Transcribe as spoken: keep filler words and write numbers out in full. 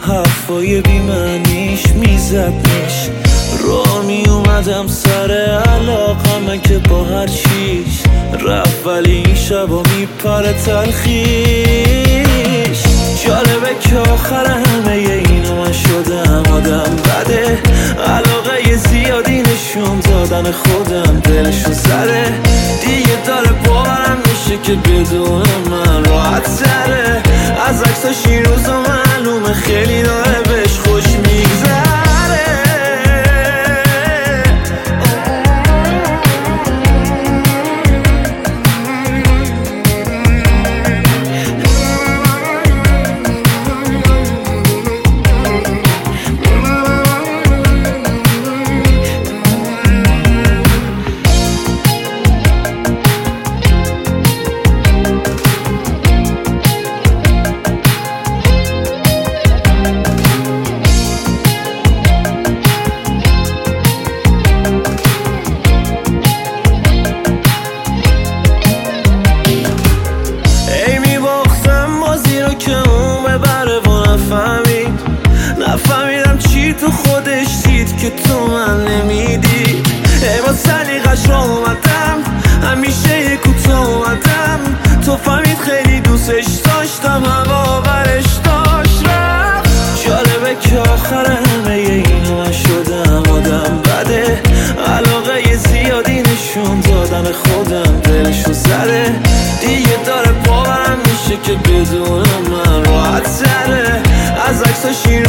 حرفای بیمعنیش میزدنش. را می اومدم سر علاقمه که با هر چیش رفت، ولی این شبا میپره تلخیش. جالبه که آخر همه اینو من شدم آدم بده، علاقه زیادی نشون دادن خودم دلشو زده. دیگه داره باورم میشه که بدون من راحت تره. از عکساش این روزا معلومه خیلی داره بهش خوش میگذره. نفهمیدم چی تو خودش دید که تو من نمیدی. ای با سلیقش را اومدم، همیشه یه کوتاه اومدم. تو فهمید خیلی دوستش داشتم، هوا برش داشت رفت. جالبه که آخر همه اینو من شدم آدم بده، علاقه زیادی نشون دادن خودم دلشو زده. دیگه داره باورم میشه که بدون من راحت تره. از عکساش